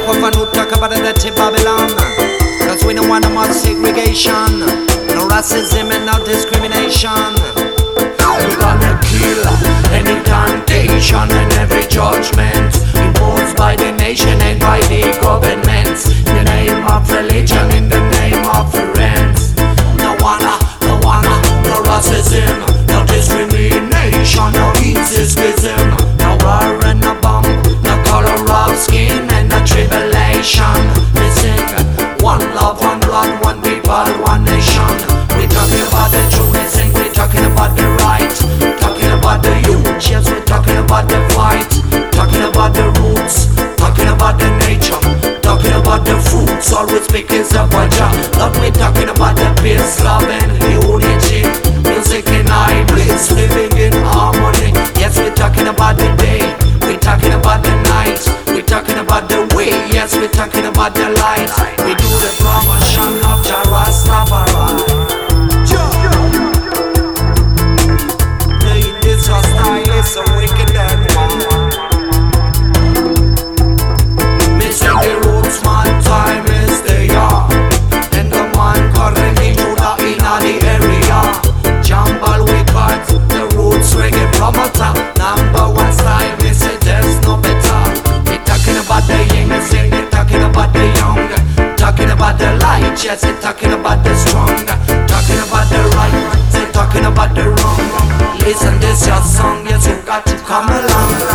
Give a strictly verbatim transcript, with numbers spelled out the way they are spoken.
off and who talk about the dirty Babylon. Cause we don't want no more segregation, no racism and no discrimination. We're gonna kill any temptation and every judgment imposed by the nation and by the government. In the name of religion, in the name of friends. No wanna, no wanna, no racism, no discrimination, no schism, no war and no bomb, no color of skin and no tribulation. We sing one love, one blood, one people, one nation. We're talking about the truth, we sing, we're talking about the right, talking about the youth, yes, we're talking about the fight, talking about the roots, talking about the nature, talking about the fruits. All we speak is about Jah. Lord, we're talking about the peace, love and unity, music and hybrids, living in harmony. Yes, we're talking about the day, we're talking about the night, we're talking about the way, yes, we're talking about the light. We do the promotion of Jah Rastafari. This your style is so wicked and one. Me say the roots man time is the yard, and the man currently Judah in the area. Jambal we cut the roots reggae promoter. Number one style, me say there's no better. We talking about the young, me say they talking about the young, talking about the light, yes, they talking about the strong, talking about the right, they talking about the wrong. Listen, this your song, yes, you got to come along.